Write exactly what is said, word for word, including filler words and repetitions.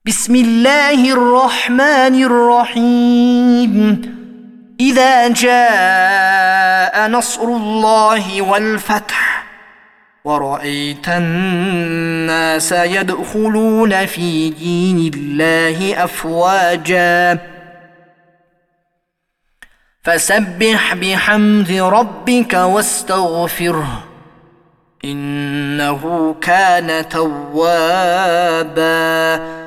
بسم الله الرحمن الرحيم إذا جاء نصر الله والفتح ورأيت الناس يدخلون في دين الله أفواجا فسبح بحمد ربك واستغفره إنه كان توابا